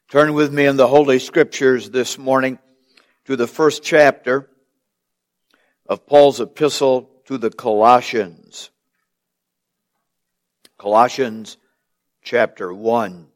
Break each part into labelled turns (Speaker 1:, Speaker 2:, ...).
Speaker 1: Turn with me in the Holy Scriptures this morning to the first chapter of Paul's epistle to the Colossians. Colossians chapter 1.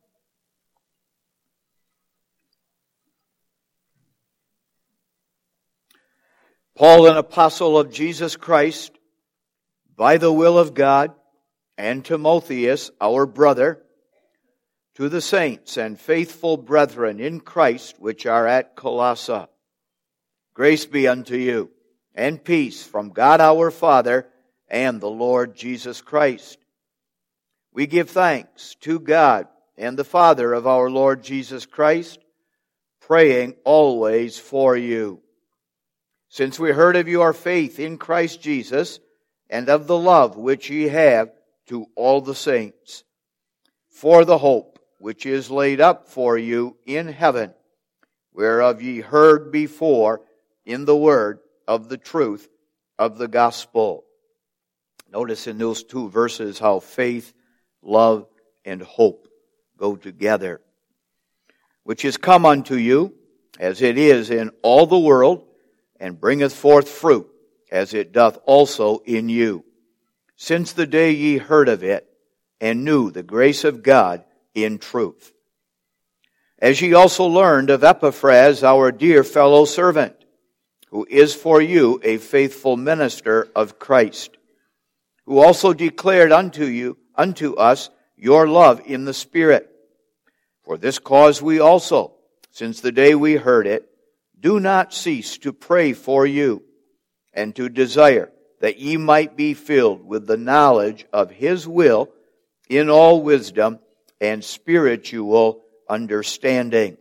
Speaker 1: Paul, an apostle of Jesus Christ, by the will of God, and Timotheus, our brother, to the saints and faithful brethren in Christ which are at Colossae. Grace be unto you, and peace from God our Father and the Lord Jesus Christ. We give thanks to God and the Father of our Lord Jesus Christ, praying always for you. Since we heard of your faith in Christ Jesus, and of the love which ye have to all the saints, for the hope which is laid up for you in heaven, whereof ye heard before in the word of the truth of the gospel. Notice in those two verses how faith, love, and hope go together. Which is come unto you, as it is in all the world, and bringeth forth fruit, as it doth also in you, since the day ye heard of it, and knew the grace of God in truth. As ye also learned of Epaphras, our dear fellow servant, who is for you a faithful minister of Christ, who also declared unto us your love in the Spirit. For this cause we also, since the day we heard it, do not cease to pray for you, and to desire that ye might be filled with the knowledge of His will in all wisdom and spiritual understanding,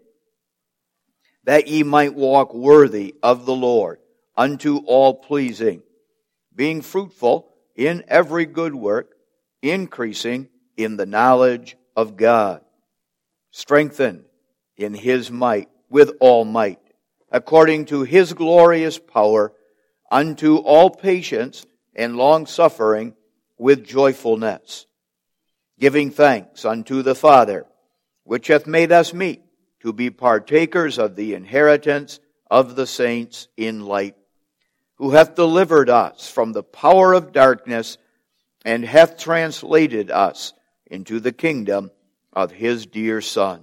Speaker 1: that ye might walk worthy of the Lord, unto all pleasing, being fruitful in every good work, increasing in the knowledge of God, strengthened in His might, with all might, according to His glorious power, unto all patience and long-suffering with joyfulness, giving thanks unto the Father, which hath made us meet to be partakers of the inheritance of the saints in light, who hath delivered us from the power of darkness, and hath translated us into the kingdom of His dear Son,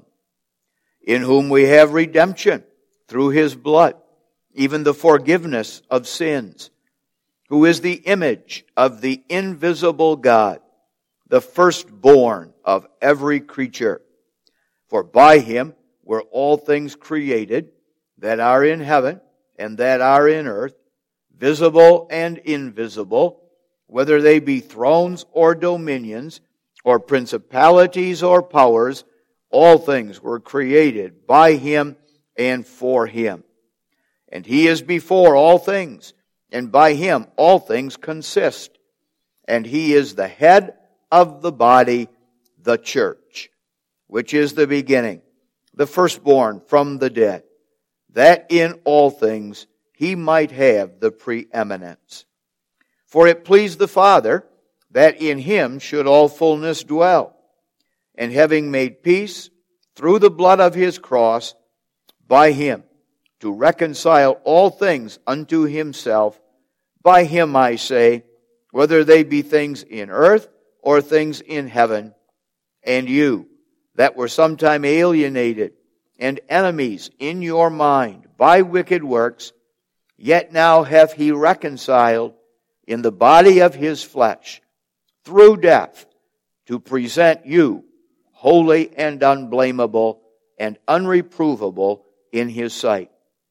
Speaker 1: in whom we have redemption through His blood, even the forgiveness of sins, who is the image of the invisible God, the firstborn of every creature. For by Him were all things created, that are in heaven and that are in earth, visible and invisible, whether they be thrones or dominions, or principalities or powers, all things were created by Him and for Him. And He is before all things, and by Him all things consist. And He is the head of the body, the church, which is the beginning, the firstborn from the dead, that in all things He might have the preeminence. For it pleased the Father that in Him should all fullness dwell, and having made peace through the blood of His cross, by Him to reconcile all things unto Himself. By Him, I say, whether they be things in earth or things in heaven. And you, that were sometime alienated and enemies in your mind by wicked works, yet now hath He reconciled in the body of His flesh through death, to present you holy and unblameable and unreprovable in His sight.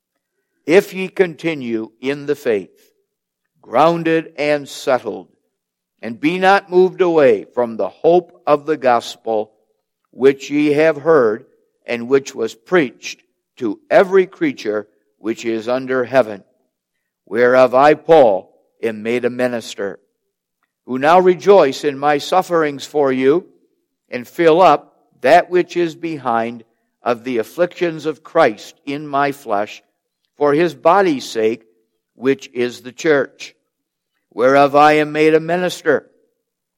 Speaker 1: If ye continue in the faith, grounded and settled, and be not moved away from the hope of the gospel, which ye have heard, and which was preached to every creature which is under heaven, whereof I, Paul, am made a minister, who now rejoice in my sufferings for you, and fill up that which is behind of the afflictions of Christ in my flesh, for His body's sake, which is the church, whereof I am made a minister,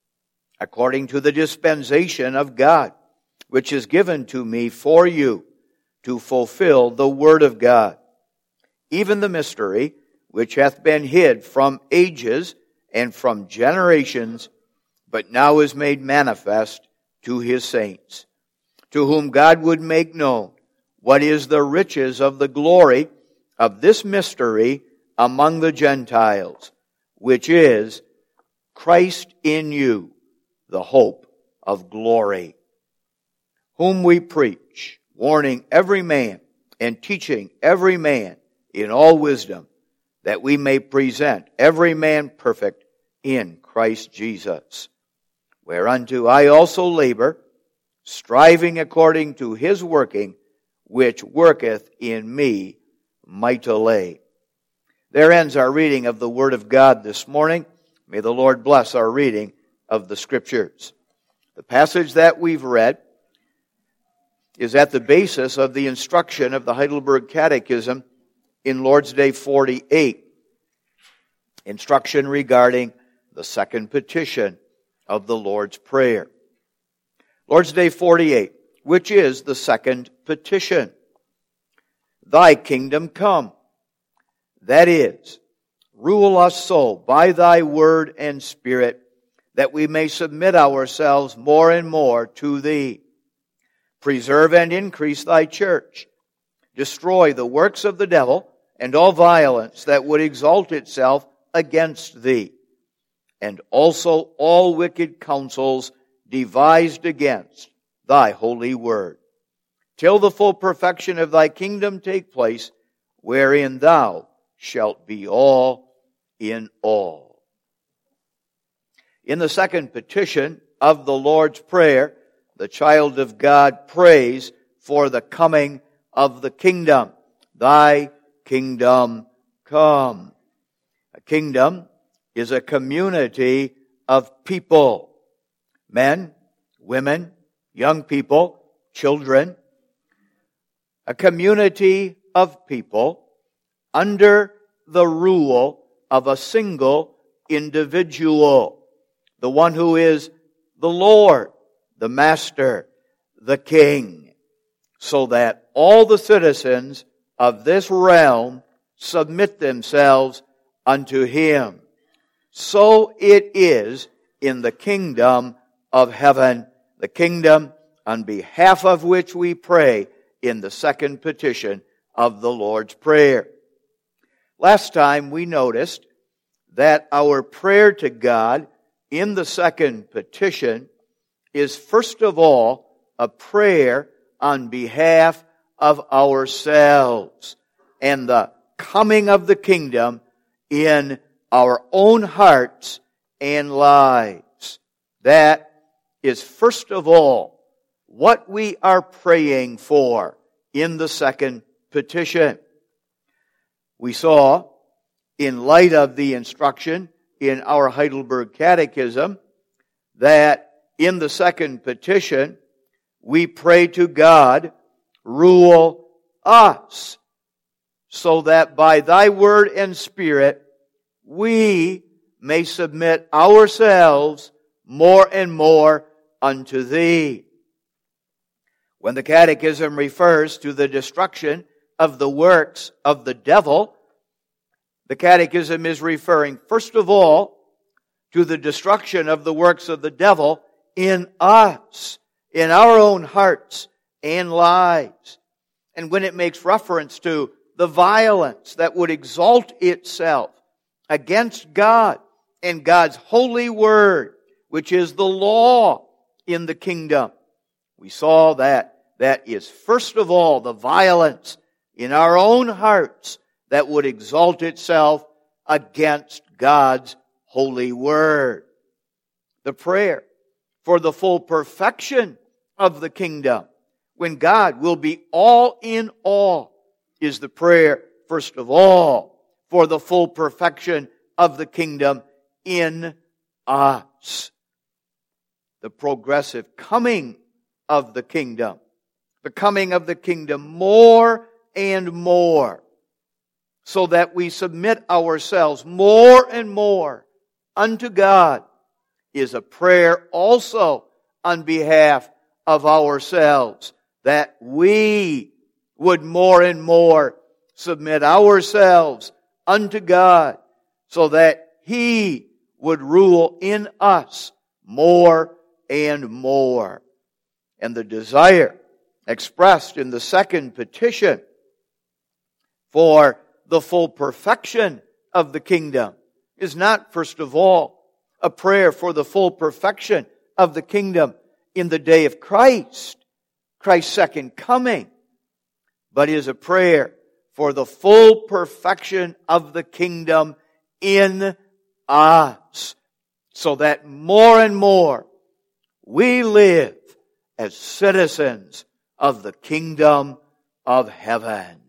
Speaker 1: according to the dispensation of God, which is given to me for you, to fulfill the word of God, even the mystery which hath been hid from ages and from generations, but now is made manifest to his saints, to whom God would make known what is the riches of the glory of this mystery among the Gentiles, which is Christ in you, the hope of glory, whom we preach, warning every man and teaching every man in all wisdom, that we may present every man perfect in Christ Jesus. Whereunto I also labor, striving according to his working, which worketh in me mightily. There ends our reading of the Word of God this morning. May the Lord bless our reading of the Scriptures. The passage that we've read is at the basis of the instruction of the Heidelberg Catechism in Lord's Day 48. Instruction regarding the second petition of the Lord's Prayer. Lord's Day 48, which is the second petition. Thy kingdom come. That is, rule us so by thy word and spirit, that we may submit ourselves more and more to thee. Preserve and increase thy church. Destroy the works of the devil and all violence that would exalt itself against thee, and also all wicked counsels devised against thy holy word, till the full perfection of thy kingdom take place, wherein thou shalt be all in all. In the second petition of the Lord's Prayer, the child of God prays for the coming of the kingdom. Thy kingdom come. A kingdom is a community of people. Men, women, young people, children. A community of people under the rule of a single individual. The one who is the Lord, the Master, the King. So that all the citizens of this realm submit themselves unto Him. So it is in the kingdom of heaven, the kingdom on behalf of which we pray in the second petition of the Lord's Prayer. Last time we noticed that our prayer to God in the second petition is first of all a prayer on behalf of ourselves and the coming of the kingdom in our own hearts and lives. That is first of all what we are praying for in the second petition. We saw, in light of the instruction in our Heidelberg Catechism, that in the second petition we pray to God, rule us, so that by thy word and spirit we may submit ourselves more and more unto thee. When the Catechism refers to the destruction of the works of the devil, the Catechism is referring first of all to the destruction of the works of the devil in us, in our own hearts and lives. And when it makes reference to the violence that would exalt itself against God and God's holy word, which is the law in the kingdom, we saw that is first of all the violence in our own hearts that would exalt itself against God's holy word. The prayer for the full perfection of the kingdom, when God will be all in all, is the prayer, first of all, for the full perfection of the kingdom in us. The progressive coming of the kingdom, the coming of the kingdom more and more, so that we submit ourselves more and more unto God, is a prayer also on behalf of ourselves, that we would more and more submit ourselves unto God, so that He would rule in us more and more. And the desire expressed in the second petition for the full perfection of the kingdom is not, first of all, a prayer for the full perfection of the kingdom in the day of Christ, Christ's second coming, but is a prayer for the full perfection of the kingdom in us, so that more and more we live as citizens of the kingdom of heaven.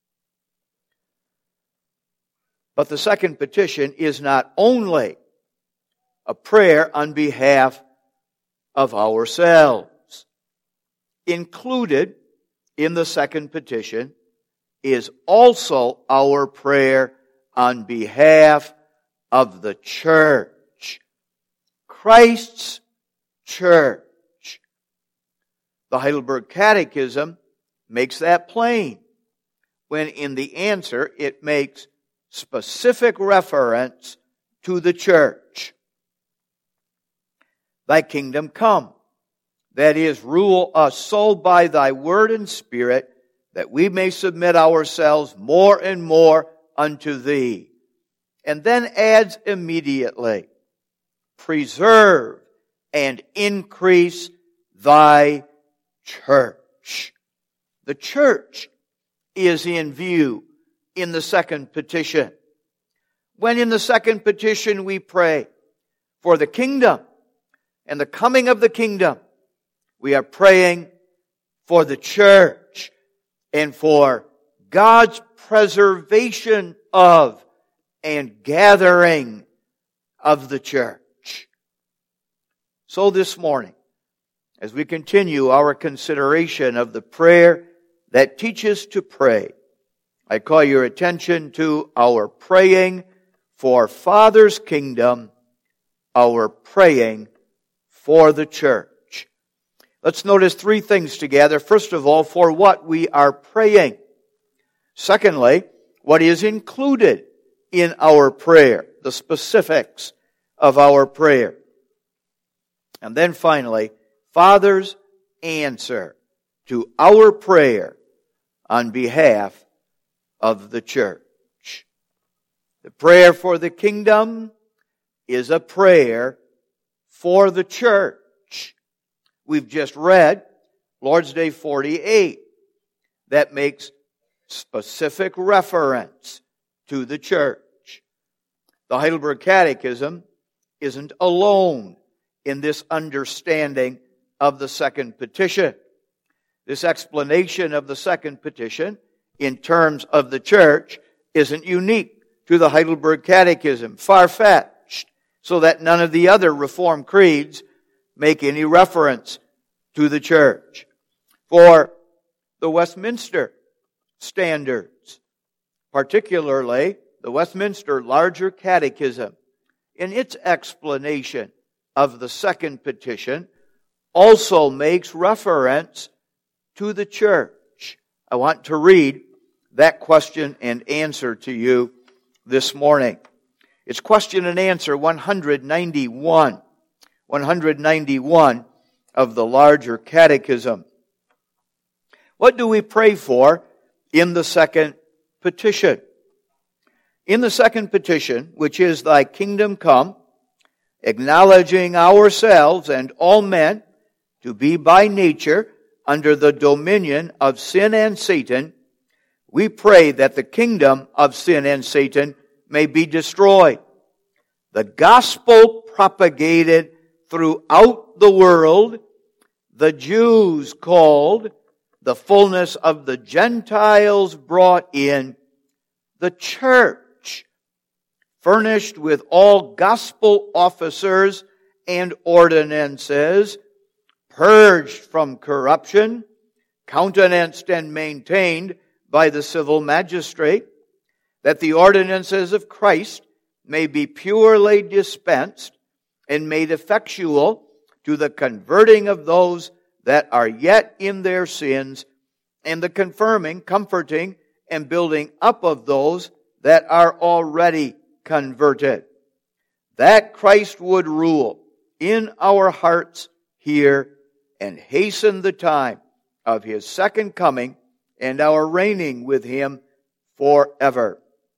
Speaker 1: But the second petition is not only a prayer on behalf of ourselves. Included in the second petition is also our prayer on behalf of the church, Christ's church. The Heidelberg Catechism makes that plain when in the answer it makes specific reference to the church. Thy kingdom come, that is, rule us so by thy word and spirit, that we may submit ourselves more and more unto thee. And then adds immediately, preserve and increase thy church. The church is in view in the second petition. When in the second petition we pray for the kingdom and the coming of the kingdom, we are praying for the church and for God's preservation of and gathering of the church. So this morning, as we continue our consideration of the prayer that teaches to pray, I call your attention to our praying for Father's kingdom, our praying for the church. Let's notice three things together. First of all, for what we are praying. Secondly, what is included in our prayer, the specifics of our prayer. And then finally, Father's answer to our prayer on behalf of the church. The prayer for the kingdom is a prayer for the church. We've just read Lord's Day 48 that makes specific reference to the church. The Heidelberg Catechism isn't alone in this understanding of the second petition. This explanation of the second petition in terms of the church isn't unique to the Heidelberg Catechism, far-fetched, so that none of the other Reformed creeds make any reference to the church. For the Westminster Standards, particularly the Westminster Larger Catechism, in its explanation of the second petition, also makes reference to the church. I want to read that question and answer to you this morning. It's question and answer 191. 191 of the Larger Catechism. What do we pray for in the second petition? In the second petition, which is thy kingdom come, acknowledging ourselves and all men to be by nature under the dominion of sin and Satan, we pray that the kingdom of sin and Satan may be destroyed. The gospel propagated throughout the world, the Jews called, the fullness of the Gentiles brought in, the church furnished with all gospel officers and ordinances, purged from corruption, countenanced and maintained by the civil magistrate, that the ordinances of Christ may be purely dispensed and made effectual to the converting of those that are yet in their sins and the confirming, comforting, and building up of those that are already converted. That Christ would rule in our hearts here and hasten the time of His second coming and our reigning with Him forever.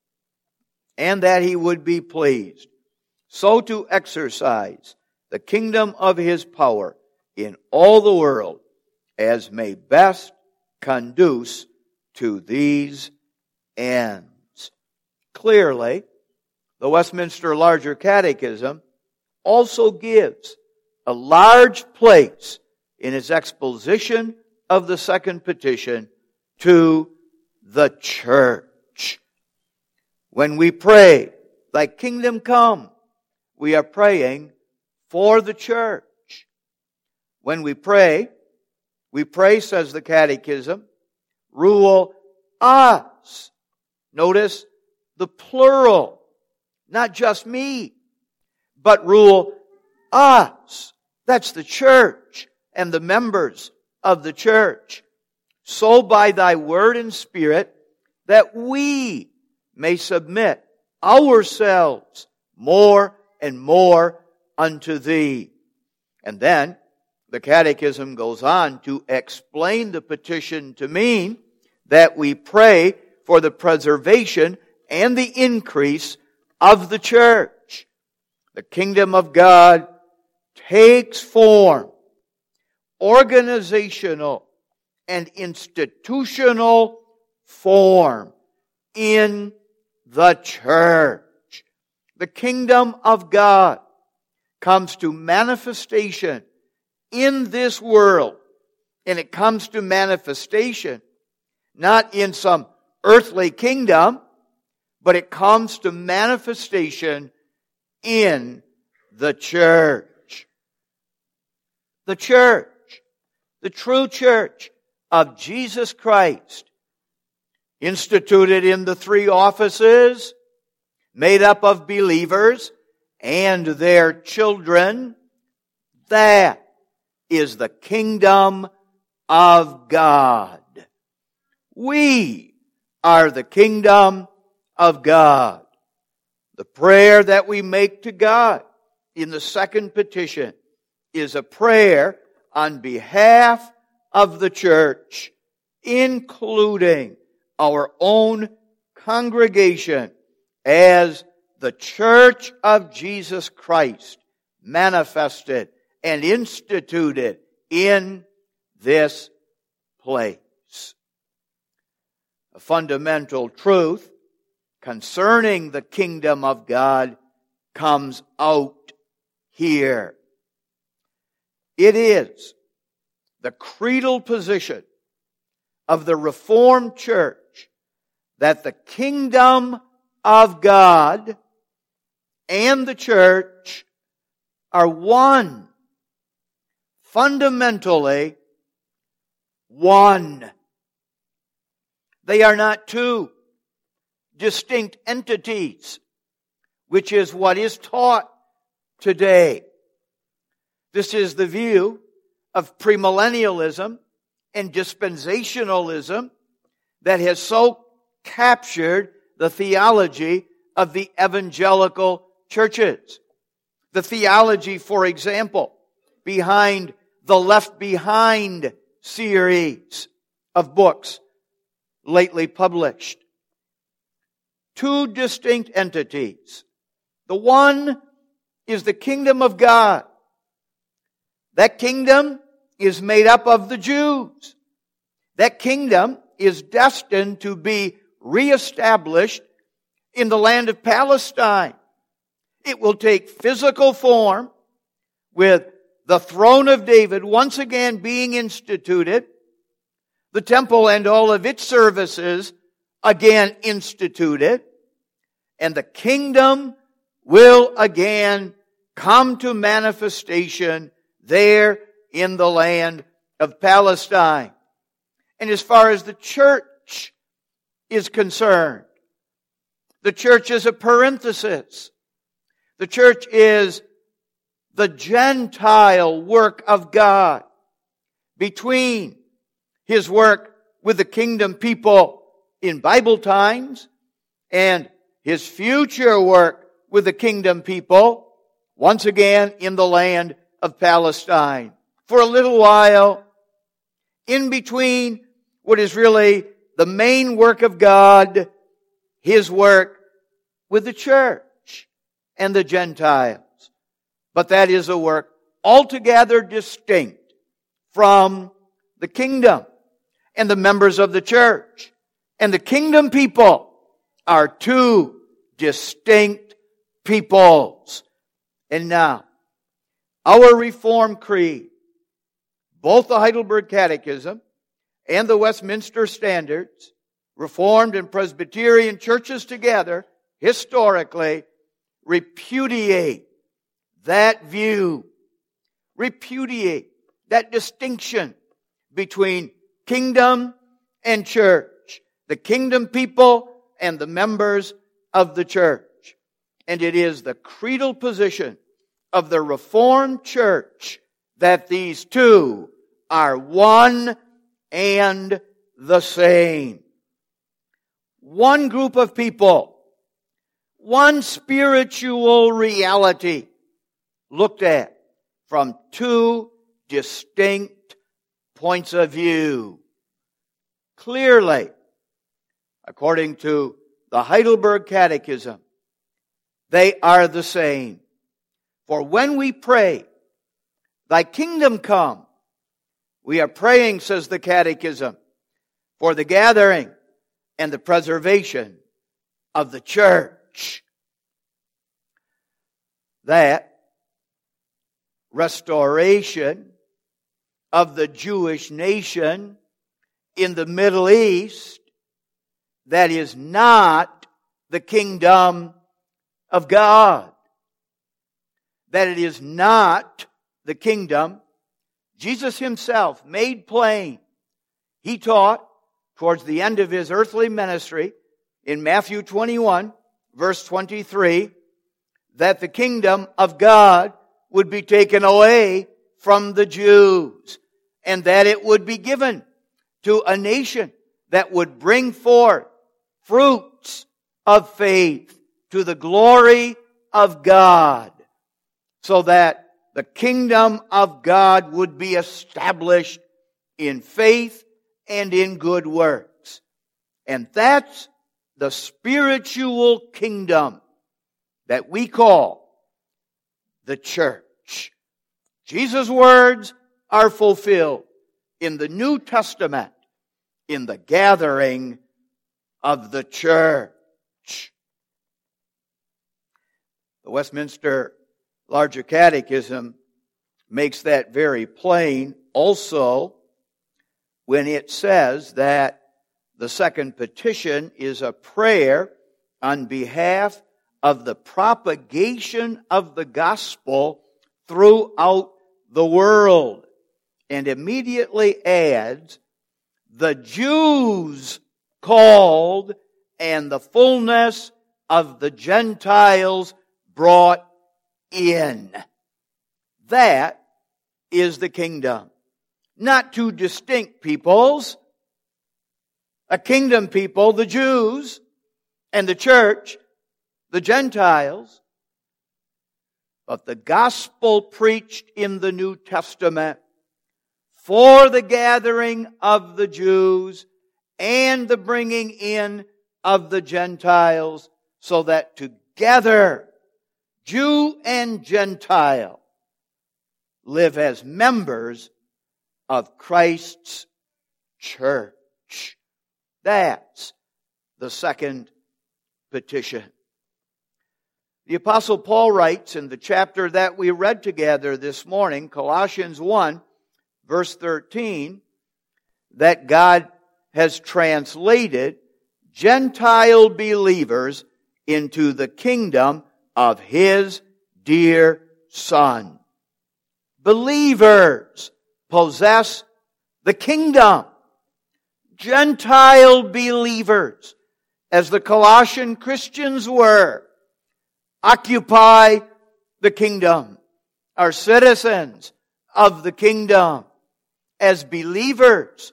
Speaker 1: And that He would be pleased so to exercise the kingdom of His power in all the world as may best conduce to these ends. Clearly, the Westminster Larger Catechism also gives a large place in its exposition of the second petition to the church. When we pray, Thy kingdom come, we are praying for the church. When we pray, says the Catechism, rule us. Notice the plural, not just me, but rule us. That's the church and the members of the church. So by Thy word and Spirit, that we may submit ourselves more and more unto Thee. And then the Catechism goes on to explain the petition to mean that we pray for the preservation and the increase of the church. The kingdom of God takes form, organizational and institutional form in the church. The kingdom of God comes to manifestation in this world, and it comes to manifestation not in some earthly kingdom, but it comes to manifestation in the church. The church, the true church of Jesus Christ, instituted in the three offices, made up of believers and their children, that is the kingdom of God. We are the kingdom of God. The prayer that we make to God in the second petition is a prayer on behalf of the church, including our own congregation as the church of Jesus Christ manifested and instituted in this place. A fundamental truth concerning the kingdom of God comes out here. It is the creedal position of the Reformed Church that the kingdom of God and the church are one. Fundamentally, one. They are not two distinct entities, which is what is taught today. This is the view of premillennialism and dispensationalism that has so captured the theology of the evangelical churches. The theology, for example, behind the Left Behind series of books lately published. Two distinct entities. The one is the kingdom of God. That kingdom is made up of the Jews. That kingdom is destined to be reestablished in the land of Palestine. It will take physical form with the throne of David once again being instituted, the temple and all of its services again instituted, and the kingdom will again come to manifestation there in the land of Palestine. And as far as the church is concerned, the church is a parenthesis. The church is the Gentile work of God between His work with the kingdom people in Bible times, and His future work with the kingdom people, once again in the land of Palestine. For a little while, in between what is really the main work of God, His work with the church and the Gentiles. But that is a work altogether distinct from the kingdom and the members of the church. And the kingdom people are two distinct peoples. And now, our Reformed Creed, both the Heidelberg Catechism and the Westminster Standards, Reformed and Presbyterian churches together, historically, repudiate that view, repudiate that distinction between kingdom and church, the kingdom people and the members of the church. And it is the creedal position of the Reformed Church that these two are one and the same. One group of people, one spiritual reality looked at from two distinct points of view. Clearly, according to the Heidelberg Catechism, they are the same. For when we pray, Thy kingdom come, we are praying, says the Catechism, for the gathering and the preservation of the church. That restoration of the Jewish nation in the Middle East, that is not the kingdom of God. That it is not the kingdom Jesus Himself made plain. He taught towards the end of His earthly ministry in Matthew 21, verse 23, that the kingdom of God would be taken away from the Jews, and that it would be given to a nation that would bring forth fruits of faith to the glory of God, so that the kingdom of God would be established in faith and in good works. And that's the spiritual kingdom that we call the church. Jesus' words are fulfilled in the New Testament in the gathering of the church. The Westminster Larger Catechism makes that very plain also when it says that the second petition is a prayer on behalf of the propagation of the gospel throughout the world, and immediately adds, the Jews called and the fullness of the Gentiles brought in. That is the kingdom. Not two distinct peoples. A kingdom people, the Jews, and the church, the Gentiles. But the gospel preached in the New Testament for the gathering of the Jews and the bringing in of the Gentiles, so that together Jew and Gentile live as members of Christ's church. That's the second petition. The Apostle Paul writes in the chapter that we read together this morning, Colossians 1, verse 13, that God has translated Gentile believers into the kingdom of His dear Son. Believers possess the kingdom. Gentile believers, as the Colossian Christians were, occupy the kingdom, are citizens of the kingdom. As believers,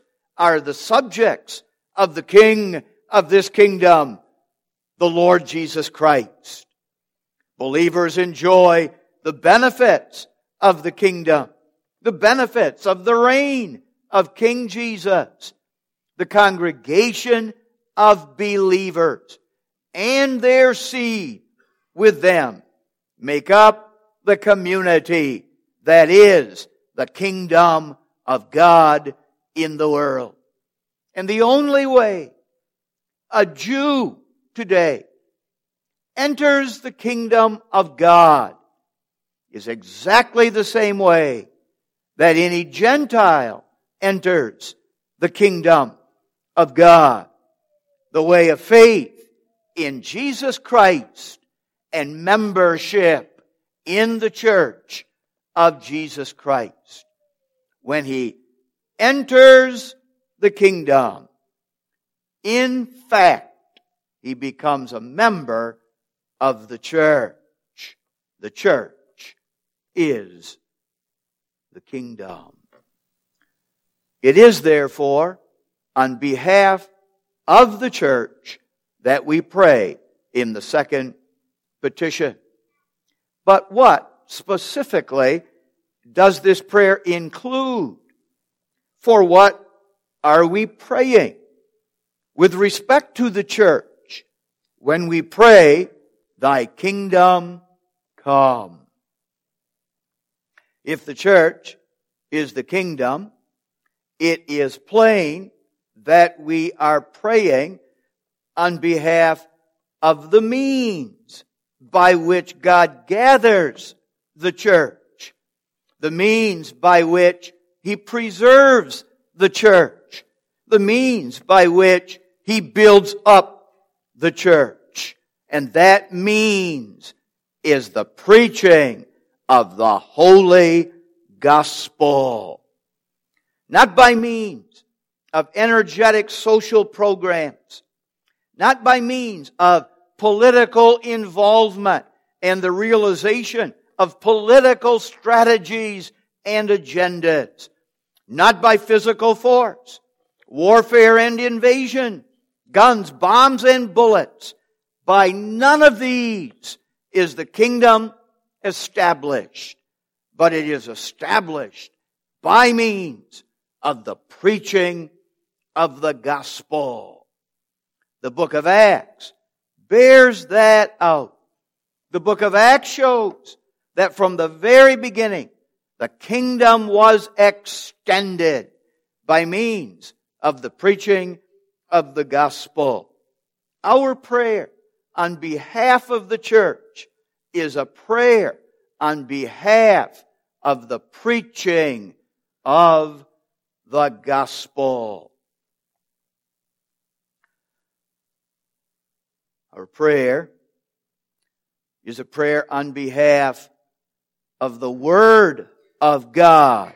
Speaker 1: are the subjects of the King of this kingdom, the Lord Jesus Christ. Believers enjoy the benefits of the kingdom, the benefits of the reign of King Jesus. The congregation of believers and their seed with them make up the community that is the kingdom of God in the world. And the only way a Jew today enters the kingdom of God is exactly the same way that any Gentile enters the kingdom of God. The way of faith in Jesus Christ and membership in the church of Jesus Christ. When he enters the kingdom, in fact, he becomes a member of the church. The church is the kingdom. It is therefore on behalf of the church that we pray in the second petition. But what specifically does this prayer include? For what are we praying? With respect to the church, when we pray, Thy kingdom come. If the church is the kingdom, it is plain that we are praying on behalf of the means by which God gathers the church, the means by which He preserves the church, the means by which He builds up the church. And that means is the preaching of the holy gospel. Not by means of energetic social programs, not by means of political involvement and the realization of political strategies and agendas, not by physical force, warfare and invasion, guns, bombs, and bullets. By none of these is the kingdom established, but it is established by means of the preaching of the gospel. The book of Acts bears that out. The book of Acts shows that from the very beginning, the kingdom was extended by means of the preaching of the gospel. Our prayer on behalf of the church is a prayer on behalf of the preaching of the gospel. Our prayer is a prayer on behalf of the Word of God,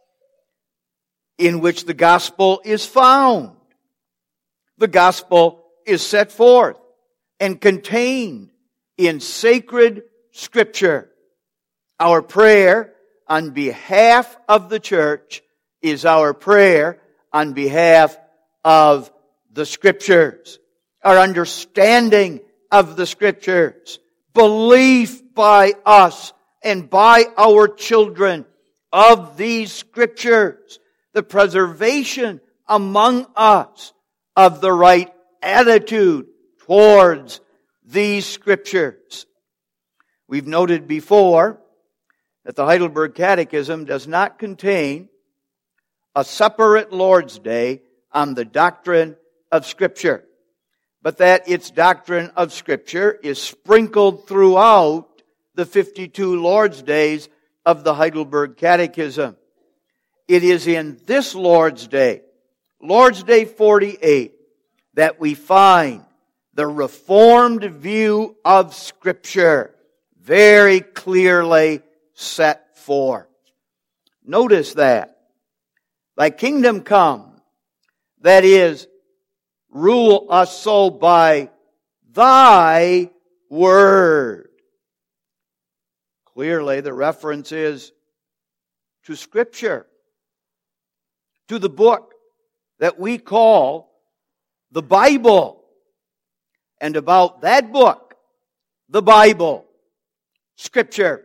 Speaker 1: in which the gospel is found. The gospel is set forth and contained in sacred Scripture. Our prayer on behalf of the church is our prayer on behalf of the Scriptures. Our understanding of the Scriptures, belief by us and by our children of these Scriptures, the preservation among us of the right attitude towards these Scriptures. We've noted before that the Heidelberg Catechism does not contain a separate Lord's Day on the doctrine of Scripture, but that its doctrine of Scripture is sprinkled throughout the 52 Lord's Days of the Heidelberg Catechism. It is in this Lord's Day, Lord's Day 48, that we find the Reformed view of Scripture very clearly set forth. Notice that. Thy kingdom come, that is, rule us so by Thy word. Clearly the reference is to Scripture, to the book that we call the Bible. And about that book, the Bible, Scripture,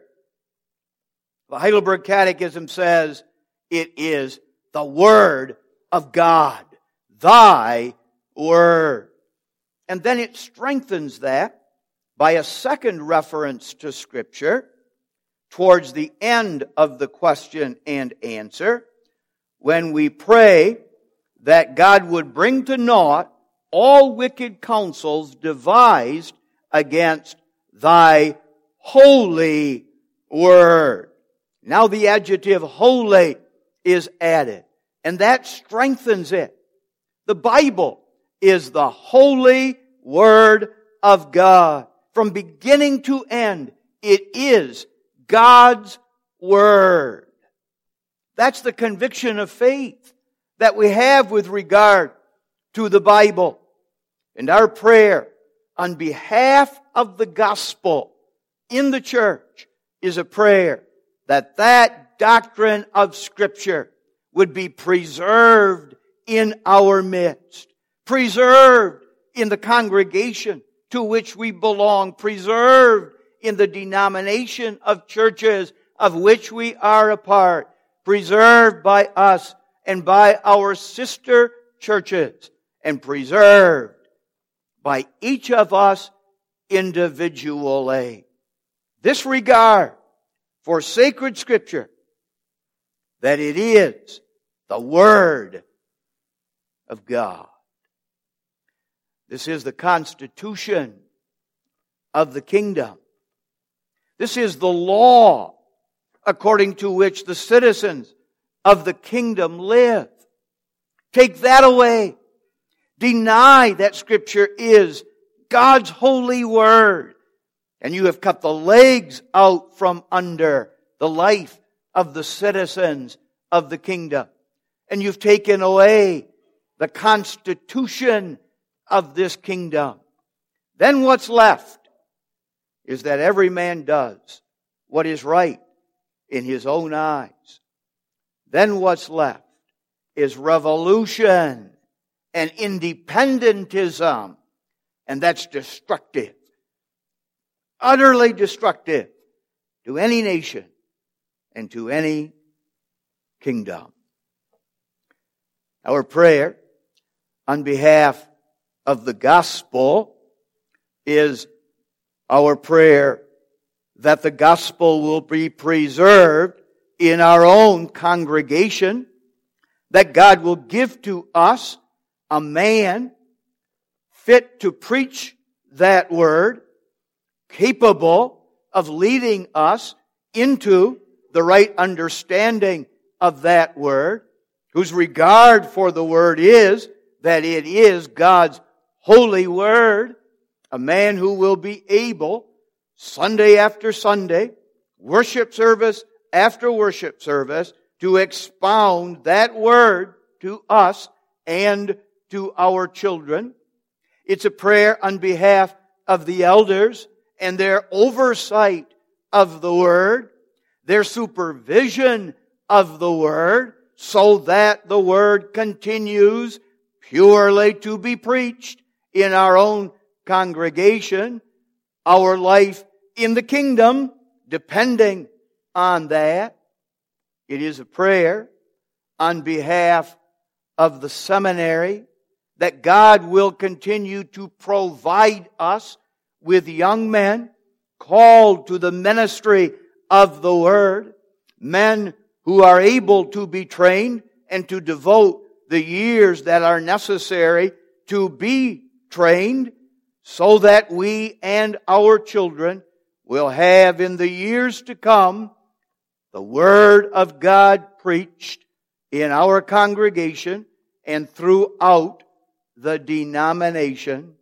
Speaker 1: the Heidelberg Catechism says it is the Word of God, thy Word. And then it strengthens that by a second reference to Scripture towards the end of the question and answer, when we pray that God would bring to naught all wicked counsels devised against thy holy word. Now the adjective holy is added, and that strengthens it. The Bible is the holy Word of God. From beginning to end, it is God's Word. That's the conviction of faith that we have with regard to the Bible. And our prayer on behalf of the gospel in the church is a prayer that that doctrine of Scripture would be preserved in our midst, preserved in the congregation to which we belong, preserved in the denomination of churches of which we are a part, preserved by us and by our sister churches, and preserved by each of us individually. This regard for sacred Scripture, that it is the Word of God. This is the constitution of the kingdom. This is the law according to which the citizens of the kingdom live. Take that away. Deny that Scripture is God's holy Word, and you have cut the legs out from under the life of the citizens of the kingdom. And you've taken away the constitution of this kingdom. Then what's left is that every man does what is right in his own eyes. Then what's left is revolution and independentism, and that's destructive, utterly destructive to any nation and to any kingdom. Our prayer on behalf of the gospel is our prayer that the gospel will be preserved in our own congregation, that God will give to us a man fit to preach that word, capable of leading us into the right understanding of that word, whose regard for the word is that it is God's holy word, a man who will be able, Sunday after Sunday, worship service after worship service, to expound that word to us and to our children. It's a prayer on behalf of the elders and their oversight of the word, their supervision of the word, so that the word continues purely to be preached in our own congregation, our life in the kingdom depending on that. It is a prayer on behalf of the seminary that God will continue to provide us with young men called to the ministry of the Word, men who are able to be trained and to devote the years that are necessary to be trained, so that we and our children will have in the years to come the Word of God preached in our congregation and throughout the denomination.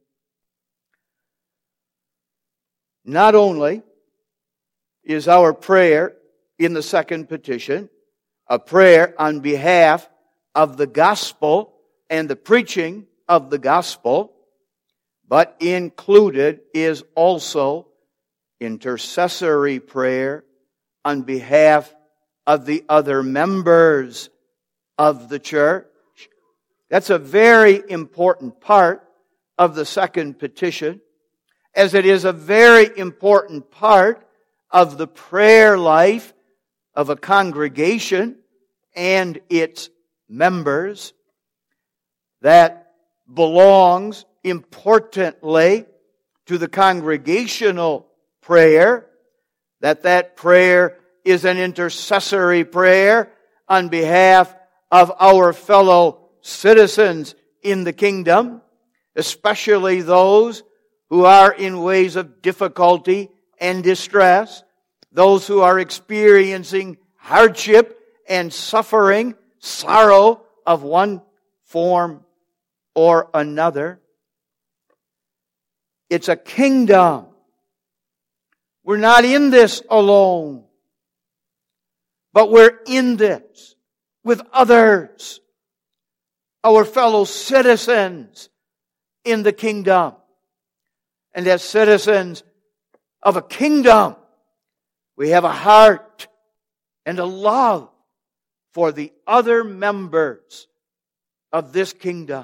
Speaker 1: Not only is our prayer in the second petition a prayer on behalf of the gospel and the preaching of the gospel, but included is also intercessory prayer on behalf of the other members of the church. That's a very important part of the second petition, as it is a very important part of the prayer life of a congregation and its members, that belongs importantly to the congregational prayer, that prayer is an intercessory prayer on behalf of our fellow citizens in the kingdom, especially those who are in ways of difficulty and distress, those who are experiencing hardship and suffering, sorrow of one form or another. It's a kingdom. We're not in this alone, but we're in this with others, our fellow citizens in the kingdom. And as citizens of a kingdom, we have a heart and a love for the other members of this kingdom.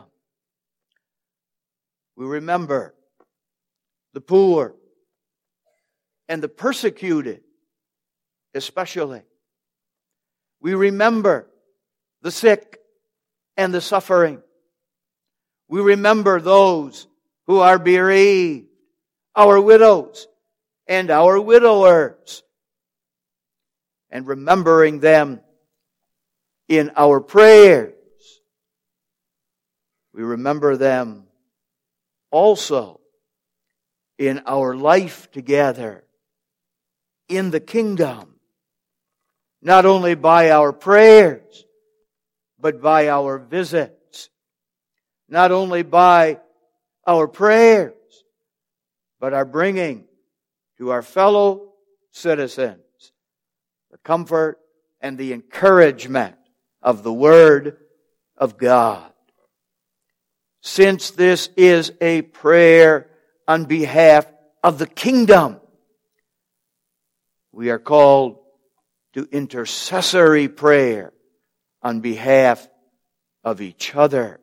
Speaker 1: We remember the poor and the persecuted, especially. We remember the sick and the suffering. We remember those who are bereaved, our widows and our widowers, and remembering them in our prayers. We remember them also in our life together in the kingdom, not only by our prayers, but by our visits, not only by our prayers, but our bringing to our fellow citizens the comfort and the encouragement of the Word of God. Since this is a prayer on behalf of the kingdom, we are called to intercessory prayer on behalf of each other.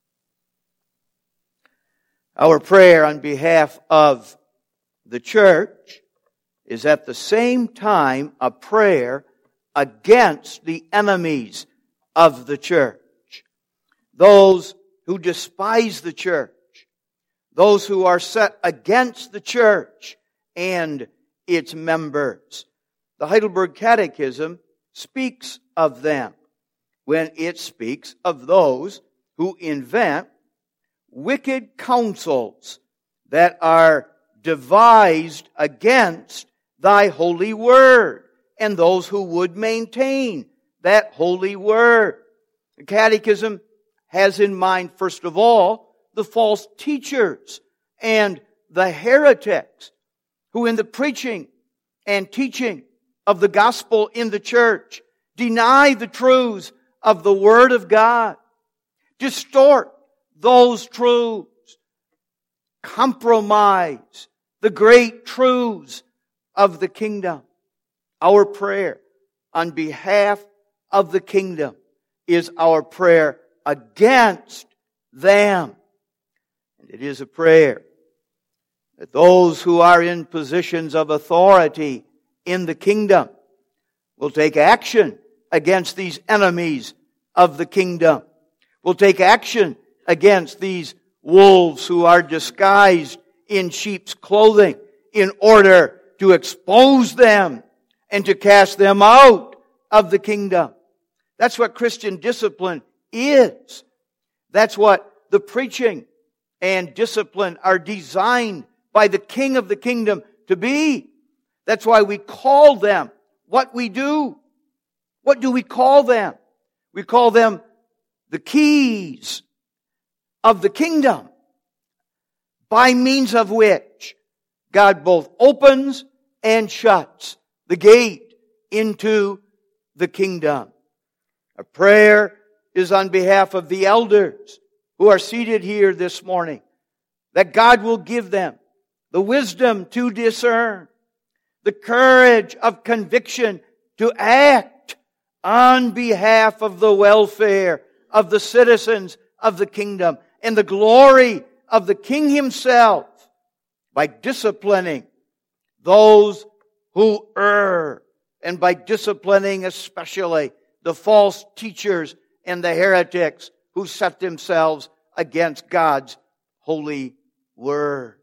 Speaker 1: Our prayer on behalf of the church is at the same time a prayer against the enemies of the church. Those who despise the church, those who are set against the church and its members. The Heidelberg Catechism speaks of them when it speaks of those who invent wicked counsels that are devised against thy holy word, and those who would maintain that holy word. The Catechism has in mind, first of all, the false teachers and the heretics who in the preaching and teaching of the gospel in the church deny the truths of the Word of God, distort those truths, compromise the great truths of the kingdom. Our prayer on behalf of the kingdom is our prayer against them. And it is a prayer that those who are in positions of authority in the kingdom will take action against these enemies of the kingdom, will take action against these wolves who are disguised in sheep's clothing in order to expose them and to cast them out of the kingdom. That's what Christian discipline is. That's what the preaching and discipline are designed by the King of the kingdom to be. That's why we call them what we do. What do we call them? We call them the keys of the kingdom, by means of which God both opens and shuts the gate into the kingdom. A prayer is on behalf of the elders who are seated here this morning, that God will give them the wisdom to discern, the courage of conviction to act on behalf of the welfare of the citizens of the kingdom and the glory of the King himself by disciplining those who err, and by disciplining especially the false teachers and the heretics who set themselves against God's holy word.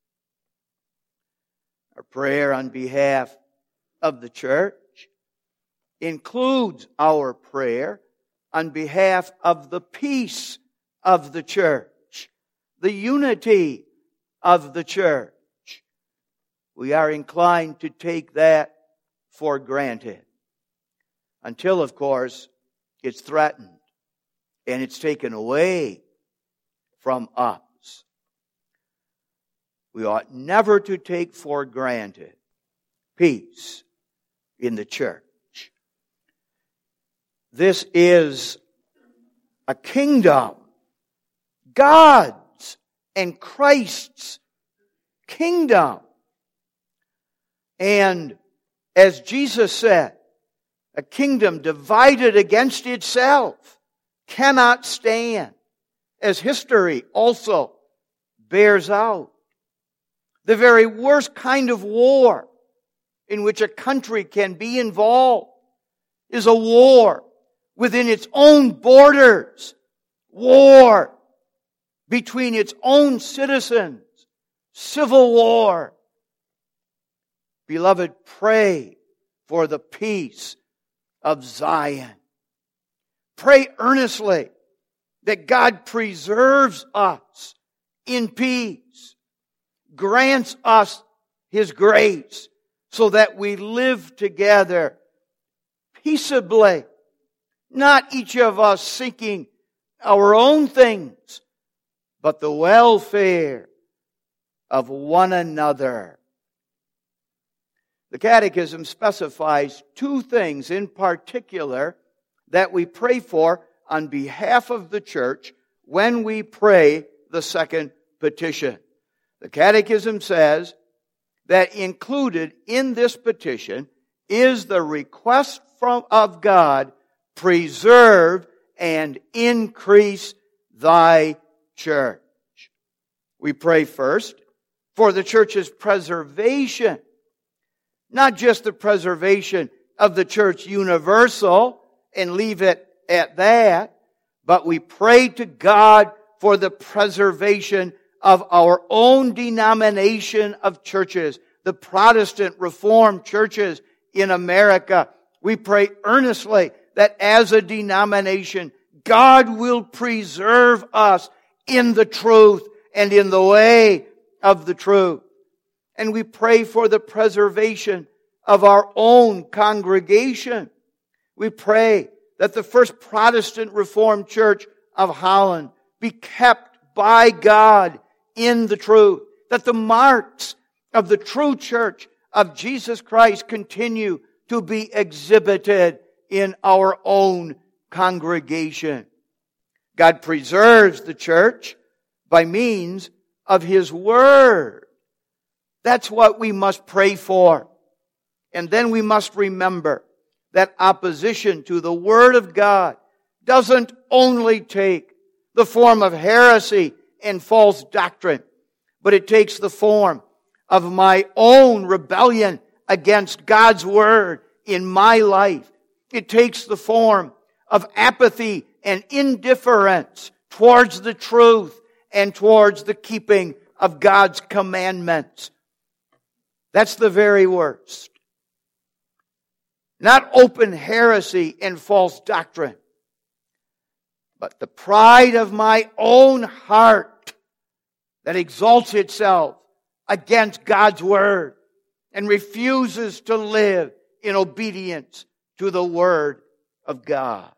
Speaker 1: Our prayer on behalf of the church includes our prayer on behalf of the peace of the church, the unity of the church. We are inclined to take that for granted until, of course, it's threatened and it's taken away from us. We ought never to take for granted peace in the church. This is a kingdom, God's and Christ's kingdom. And as Jesus said, a kingdom divided against itself cannot stand, as history also bears out. The very worst kind of war in which a country can be involved is a war within its own borders, war between its own citizens, civil war. Beloved, pray for the peace of Zion. Pray earnestly that God preserves us in peace, grants us His grace so that we live together peaceably, not each of us seeking our own things, but the welfare of one another. The Catechism specifies two things in particular that we pray for on behalf of the church when we pray the second petition. The Catechism says that included in this petition is the request of God, preserve and increase thy church. We pray first for the church's preservation, not just the preservation of the church universal and leave it at that, but we pray to God for the preservation of our own denomination of churches, the Protestant Reformed churches in America. We pray earnestly that as a denomination, God will preserve us in the truth and in the way of the truth. And we pray for the preservation of our own congregation. We pray that the First Protestant Reformed Church of Holland be kept by God in the truth, that the marks of the true church of Jesus Christ continue to be exhibited in our own congregation. God preserves the church by means of His Word. That's what we must pray for. And then we must remember that opposition to the Word of God doesn't only take the form of heresy and false doctrine, but it takes the form of my own rebellion against God's Word in my life. It takes the form of apathy and indifference towards the truth and towards the keeping of God's commandments. That's the very worst. Not open heresy and false doctrine, but the pride of my own heart that exalts itself against God's Word and refuses to live in obedience to the Word of God.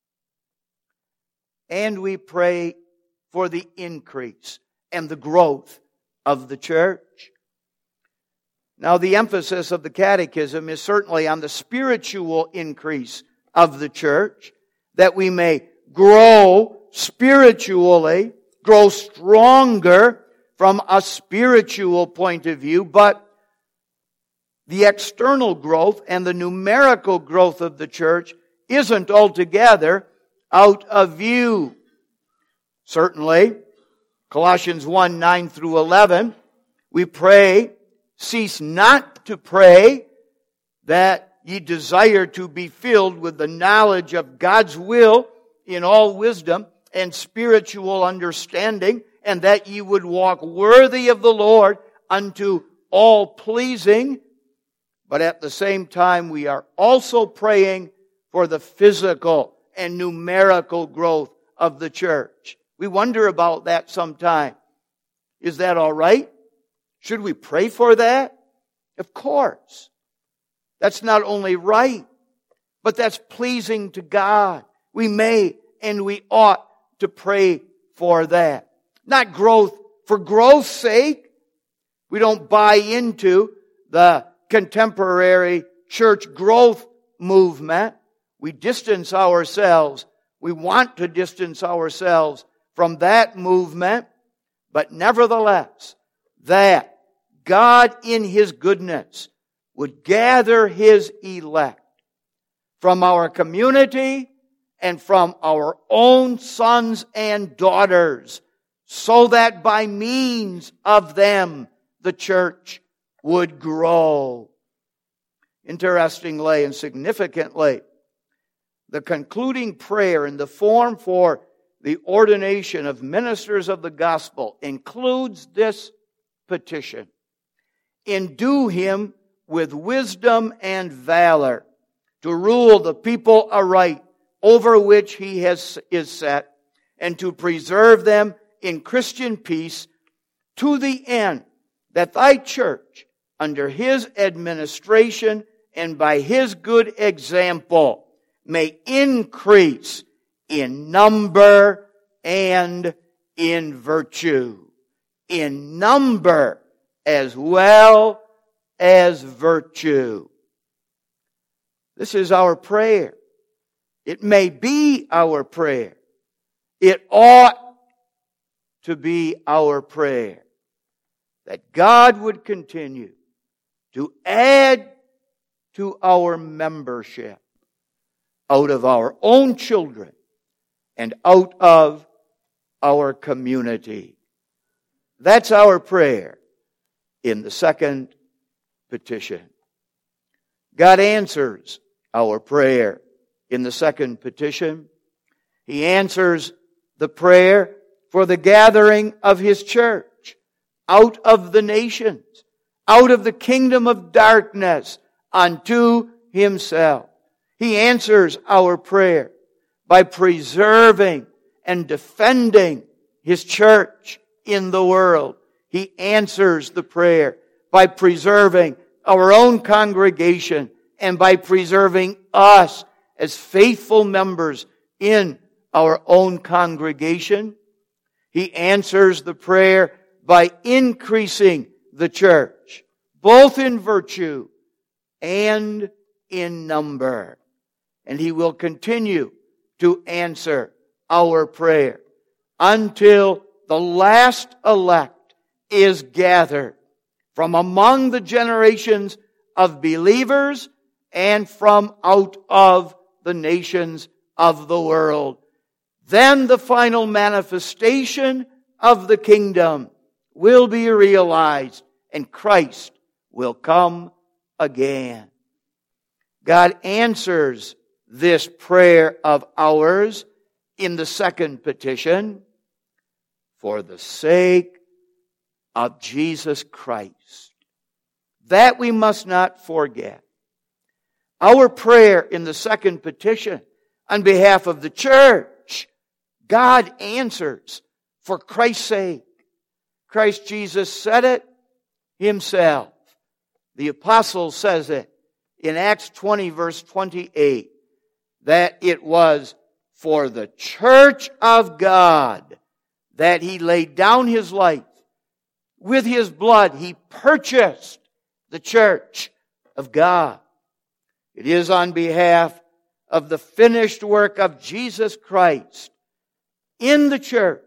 Speaker 1: And we pray for the increase and the growth of the church. Now, the emphasis of the Catechism is certainly on the spiritual increase of the church, that we may grow spiritually, grow stronger from a spiritual point of view, but the external growth and the numerical growth of the church isn't altogether out of view. Certainly, Colossians 1, 9 through 11, we pray, cease not to pray that ye desire to be filled with the knowledge of God's will in all wisdom and spiritual understanding, and that ye would walk worthy of the Lord unto all pleasing. But at the same time, we are also praying for the physical and numerical growth of the church. We wonder about that sometime. Is that all right? Should we pray for that? Of course. That's not only right, but that's pleasing to God. We may and we ought to pray for that. Not growth for growth's sake. We don't buy into the contemporary church growth movement. We distance ourselves. We want to distance ourselves from that movement. But nevertheless, that God in His goodness would gather His elect from our community and from our own sons and daughters, so that by means of them the church would grow. Interestingly and significantly, the concluding prayer in the form for the ordination of ministers of the gospel includes this petition. Endue him with wisdom and valor to rule the people aright over which he is set, and to preserve them in Christian peace, to the end that thy church, under his administration and by his good example, may increase in number and in virtue. In number as well as virtue. This is our prayer. It may be our prayer. It ought to be our prayer. That God would continue to add to our membership out of our own children and out of our community. That's our prayer in the second petition. God answers our prayer in the second petition. He answers the prayer for the gathering of His church out of the nations, out of the kingdom of darkness unto Himself. He answers our prayer by preserving and defending His church in the world. He answers the prayer by preserving our own congregation and by preserving us as faithful members in our own congregation. He answers the prayer by increasing the church, both in virtue and in number. And He will continue to answer our prayer until the last elect is gathered from among the generations of believers and from out of the nations of the world. Then the final manifestation of the kingdom will be realized and Christ will come again. God answers this prayer of ours in the second petition for the sake of Jesus Christ. That we must not forget. Our prayer in the second petition on behalf of the church, God answers for Christ's sake. Christ Jesus said it Himself. The apostle says it in Acts 20 verse 28, that it was for the church of God that He laid down His life. With His blood He purchased the church of God. It is on behalf of the finished work of Jesus Christ in the church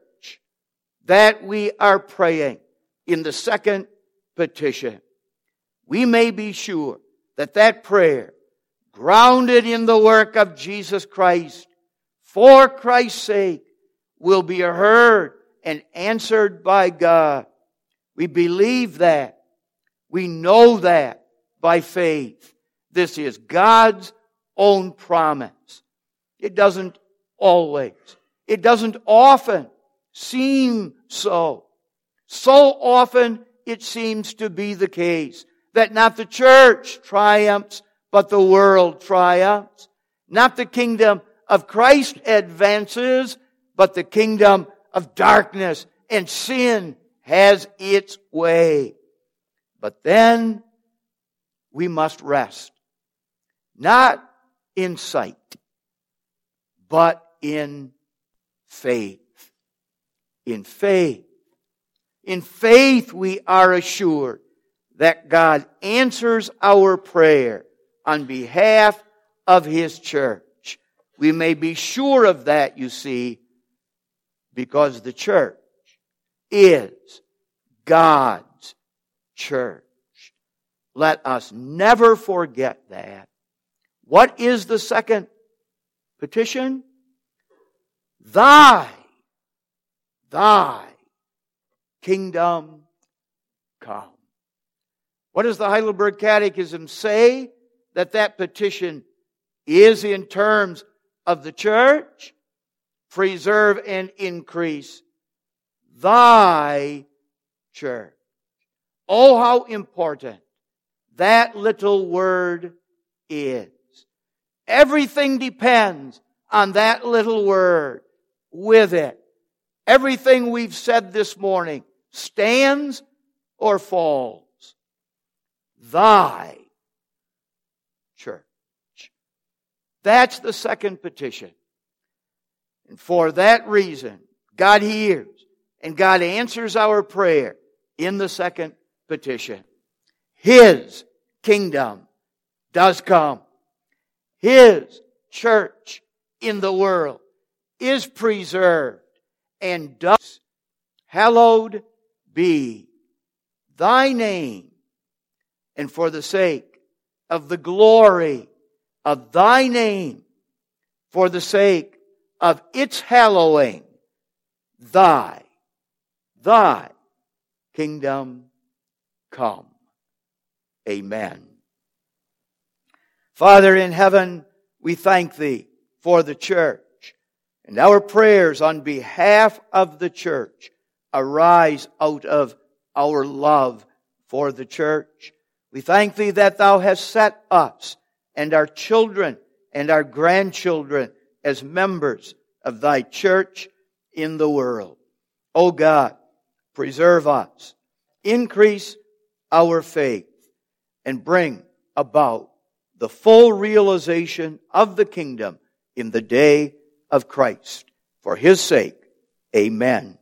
Speaker 1: that we are praying in the second petition. We may be sure that that prayer, grounded in the work of Jesus Christ, for Christ's sake, will be heard and answered by God. We believe that. We know that by faith. This is God's own promise. It doesn't always, it doesn't often seem so. So often it seems to be the case that not the church triumphs, but the world triumphs. Not the kingdom of Christ advances, but the kingdom of darkness and sin has its way. But then we must rest, not in sight, but in faith. In faith. In faith we are assured that God answers our prayer on behalf of His church. We may be sure of that, you see, because the church is God's church. Let us never forget that. What is the second petition? Thy kingdom come. What does the Heidelberg Catechism say that petition is in terms of the church? Preserve and increase thy church. Oh, how important that little word is. Everything depends on that little word. With it, everything we've said this morning stands or falls. Thy church. That's the second petition. And for that reason, God hears and God answers our prayer in the second petition. His kingdom does come. His church in the world is preserved and does. Hallowed be thy name. And for the sake of the glory of thy name, for the sake of its hallowing, thy kingdom come. Amen. Father in heaven, we thank Thee for the church, and our prayers on behalf of the church arise out of our love for the church. We thank Thee that Thou hast set us and our children and our grandchildren as members of Thy church in the world. O God, preserve us, increase our faith, and bring about the full realization of the kingdom in the day of Christ. For His sake, amen.